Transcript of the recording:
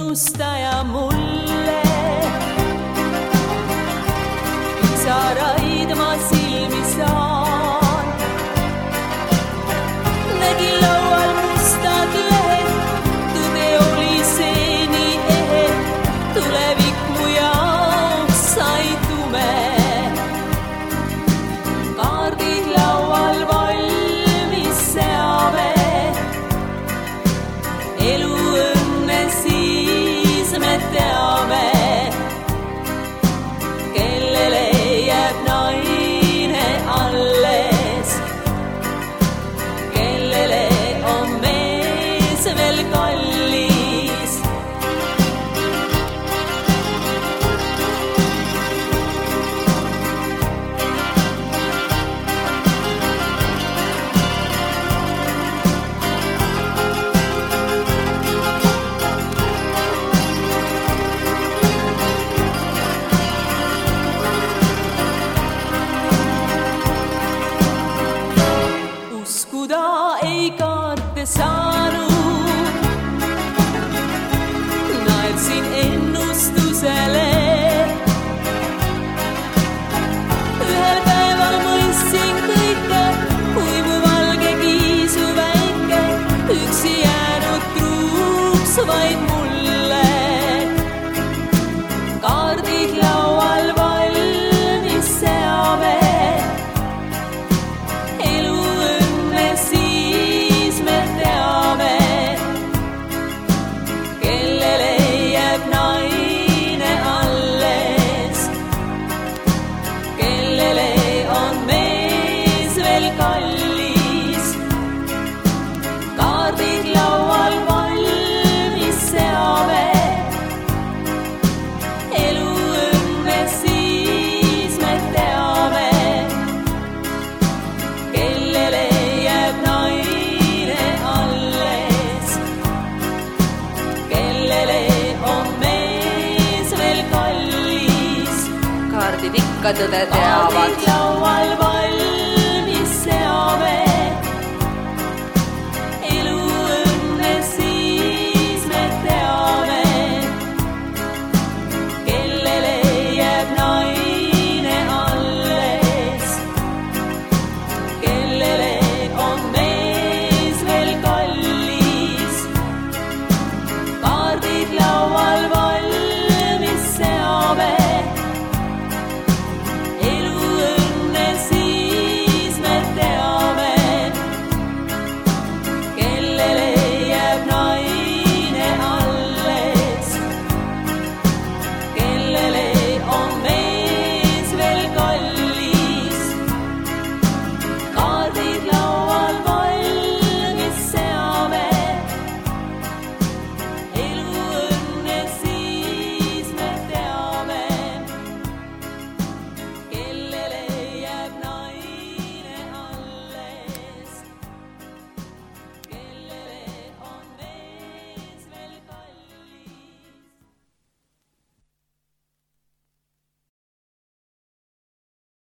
ennustaja mulle. Pisaraid ma silmi saan. Nägin laual mustad lehed, tõde oli see nii ehe. Tulevik mu jaoks sai tume. Kaardid laual valmis seame. Elu õnne siis me teame. Kellele jääb naine alles, kellele on mees veel kallis. Uskuda ei kaarte saanud, naersin ennustusele. Ühel päeval mõistsin kõike, kui mu valge kiisu väike, üksi jäänud truuks vaid mulle. Kaardid laual valmis seame. Kallis. Kaardid laual valmis seame. Elu õnne siis me teame. Kellele jääb naine alles, kellele on mees veel kallis. Kaardid ikka tõde teavad.